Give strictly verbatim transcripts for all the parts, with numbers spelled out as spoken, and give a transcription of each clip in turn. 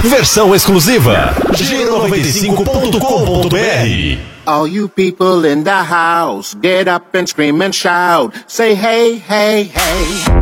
Versão exclusiva giro noventa e cinco ponto com ponto br. All you people in the house, get up and scream and shout. Say hey, hey, hey.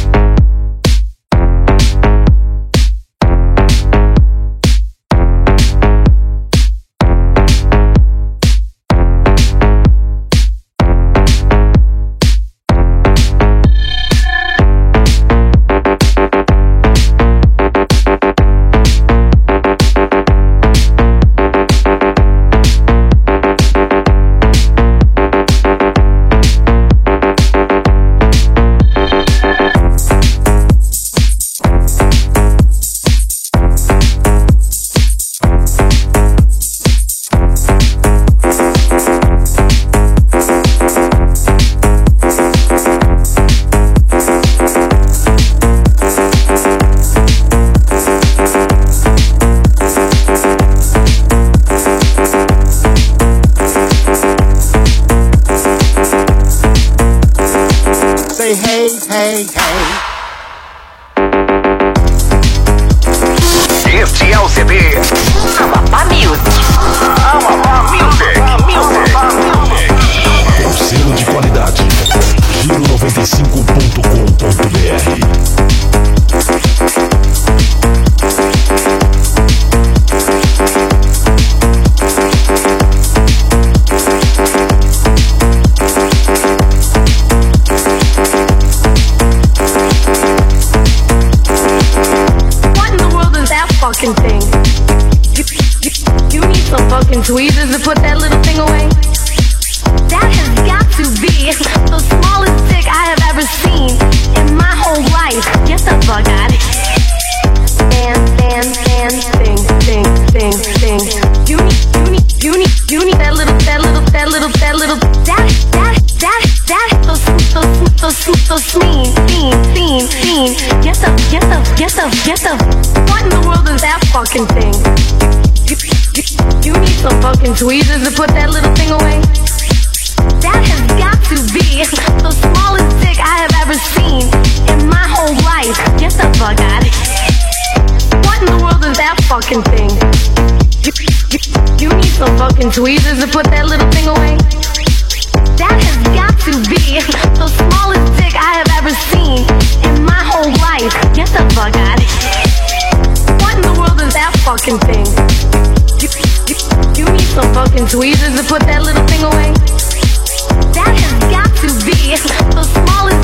Say hey, hey, hey. Este é o C D Amapá Music. Amapá Music. Amapá Music. Com selo de qualidade. Giro noventa e cinco ponto com ponto br. Fucking thing. You, you, you need some fucking tweezers to put that little thing away. That has got to be the smallest dick I have ever seen in my whole life. Get the fuck out of here. And, and, and, thing, thing, thing, thing. You need, you need, you need, you need that little, that little, that little, that little, that, that, that, that, so, so, so, so, so, mean, mean, mean, mean. Get the, get the, get the, get the. What in the world is that fucking thing? You, you, you need some fucking tweezers to put that little thing away. That has got to be the smallest dick I have ever seen in my whole life. Get the fuck out of here. What in the world is that fucking thing? You, you, you need some fucking tweezers to put that little thing away. That has got to be the smallest dick I have ever seen in my whole life. Get the fuck out of here. What in the world is that fucking thing? You, you, you need some fucking tweezers to put that little thing away. That has got to be the smallest